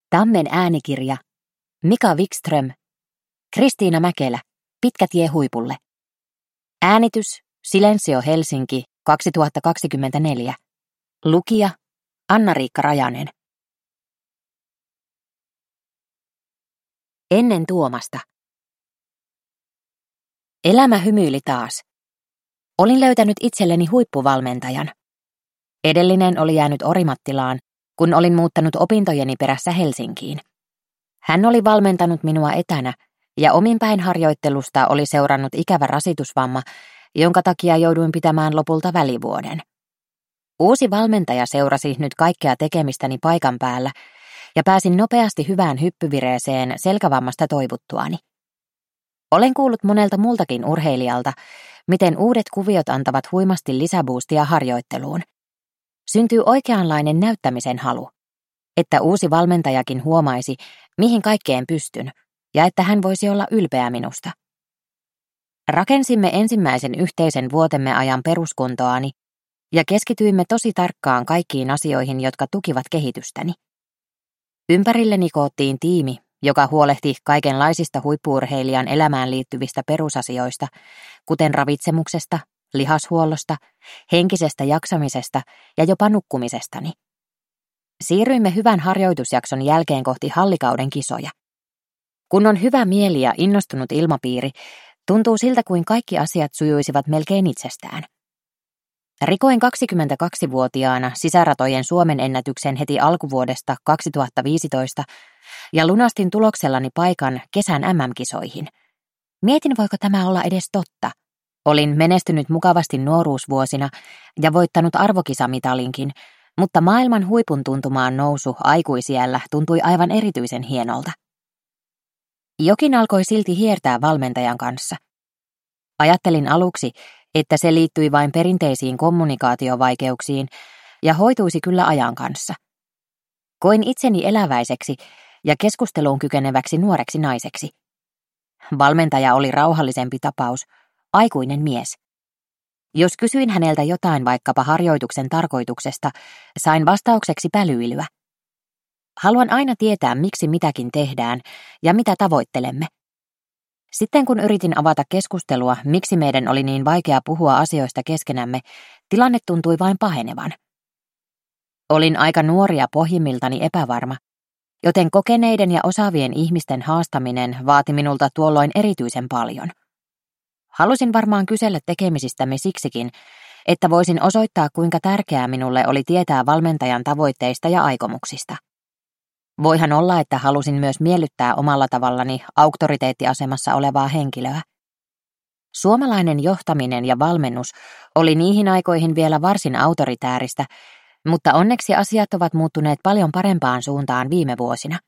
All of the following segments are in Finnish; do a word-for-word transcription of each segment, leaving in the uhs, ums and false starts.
Tammen äänikirja. Mika Wikström. Kristiina Mäkelä. Pitkä tie huipulle. Äänitys. Silensio Helsinki kaksituhattakaksikymmentäneljä. Lukija. Anna-Riikka Rajanen. Ennen Tuomasta. Elämä hymyili taas. Olin löytänyt itselleni huippuvalmentajan. Edellinen oli jäänyt Orimattilaan, kun olin muuttanut opintojeni perässä Helsinkiin. Hän oli valmentanut minua etänä, ja ominpäin harjoittelusta oli seurannut ikävä rasitusvamma, jonka takia jouduin pitämään lopulta välivuoden. Uusi valmentaja seurasi nyt kaikkea tekemistäni paikan päällä, ja pääsin nopeasti hyvään hyppyvireeseen selkävammasta toivuttuani. Olen kuullut monelta muultakin urheilijalta, miten uudet kuviot antavat huimasti lisäboostia harjoitteluun. Syntyy oikeanlainen näyttämisen halu, että uusi valmentajakin huomaisi, mihin kaikkeen pystyn, ja että hän voisi olla ylpeä minusta. Rakensimme ensimmäisen yhteisen vuotemme ajan peruskuntoani, ja keskityimme tosi tarkkaan kaikkiin asioihin, jotka tukivat kehitystäni. Ympärilleni koottiin tiimi, joka huolehti kaikenlaisista huippu-urheilijan elämään liittyvistä perusasioista, kuten ravitsemuksesta, lihashuollosta, henkisestä jaksamisesta ja jopa nukkumisestani. Siirryimme hyvän harjoitusjakson jälkeen kohti hallikauden kisoja. Kun on hyvä mieli ja innostunut ilmapiiri, tuntuu siltä kuin kaikki asiat sujuisivat melkein itsestään. Rikoin kaksikymmentäkaksivuotiaana sisäratojen Suomen ennätyksen heti alkuvuodesta kaksituhattaviisitoista ja lunastin tuloksellani paikan kesän äm äm-kisoihin. Mietin, voiko tämä olla edes totta. Olin menestynyt mukavasti nuoruusvuosina ja voittanut arvokisamitalinkin, mutta maailman huipun tuntumaan nousu aikuisiällä tuntui aivan erityisen hienolta. Jokin alkoi silti hiertää valmentajan kanssa. Ajattelin aluksi, että se liittyi vain perinteisiin kommunikaatiovaikeuksiin ja hoituisi kyllä ajan kanssa. Koin itseni eläväiseksi ja keskusteluun kykeneväksi nuoreksi naiseksi. Valmentaja oli rauhallisempi tapaus, aikuinen mies. Jos kysyin häneltä jotain vaikkapa harjoituksen tarkoituksesta, sain vastaukseksi pälyilyä. Haluan aina tietää, miksi mitäkin tehdään ja mitä tavoittelemme. Sitten kun yritin avata keskustelua, miksi meidän oli niin vaikea puhua asioista keskenämme, tilanne tuntui vain pahenevan. Olin aika nuori ja pohjimmiltani epävarma, joten kokeneiden ja osaavien ihmisten haastaminen vaati minulta tuolloin erityisen paljon. Halusin varmaan kysellä tekemisistämme siksikin, että voisin osoittaa, kuinka tärkeää minulle oli tietää valmentajan tavoitteista ja aikomuksista. Voihan olla, että halusin myös miellyttää omalla tavallani auktoriteettiasemassa olevaa henkilöä. Suomalainen johtaminen ja valmennus oli niihin aikoihin vielä varsin autoritääristä, mutta onneksi asiat ovat muuttuneet paljon parempaan suuntaan viime vuosina.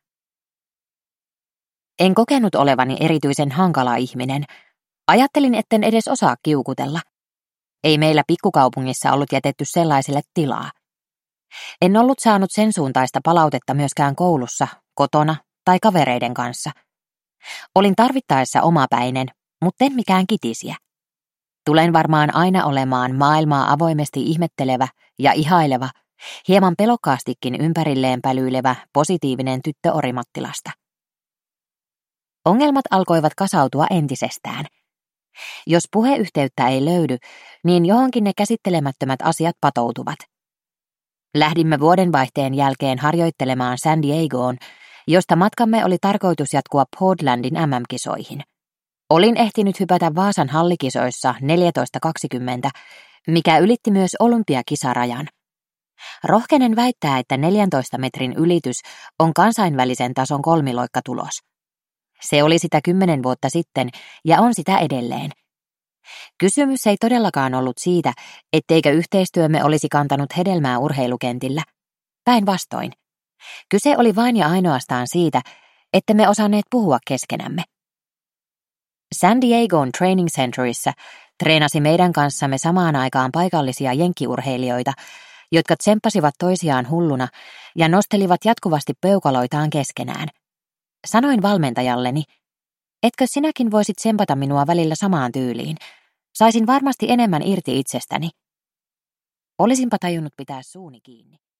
En kokenut olevani erityisen hankala ihminen. Ajattelin, etten edes osaa kiukutella. Ei meillä pikkukaupungissa ollut jätetty sellaiselle tilaa. En ollut saanut sen suuntaista palautetta myöskään koulussa, kotona tai kavereiden kanssa. Olin tarvittaessa omapäinen, mutta en mikään kitisiä. Tulen varmaan aina olemaan maailmaa avoimesti ihmettelevä ja ihaileva, hieman pelokkaastikin ympärilleen pälyilevä positiivinen tyttö Orimattilasta. Ongelmat alkoivat kasautua entisestään. Jos puheyhteyttä ei löydy, niin johonkin ne käsittelemättömät asiat patoutuvat. Lähdimme vuodenvaihteen jälkeen harjoittelemaan San Diegoon, josta matkamme oli tarkoitus jatkua Portlandin äm äm-kisoihin. Olin ehtinyt hypätä Vaasan hallikisoissa neljätoista kaksikymmentä, mikä ylitti myös olympiakisarajan. Rohkenen väittää, että neljäntoista metrin ylitys on kansainvälisen tason kolmiloikkatulos. Se oli sitä kymmenen vuotta sitten ja on sitä edelleen. Kysymys ei todellakaan ollut siitä, etteikö yhteistyömme olisi kantanut hedelmää urheilukentillä. Päinvastoin. Kyse oli vain ja ainoastaan siitä, että me osanneet puhua keskenämme. San Diegon Training Centerissä treenasi meidän kanssamme samaan aikaan paikallisia jenkkiurheilijoita, jotka tsemppasivat toisiaan hulluna ja nostelivat jatkuvasti peukaloitaan keskenään. Sanoin valmentajalleni, etkö sinäkin voisit tsempata minua välillä samaan tyyliin? Saisin varmasti enemmän irti itsestäni. Olisinpa tajunnut pitää suuni kiinni.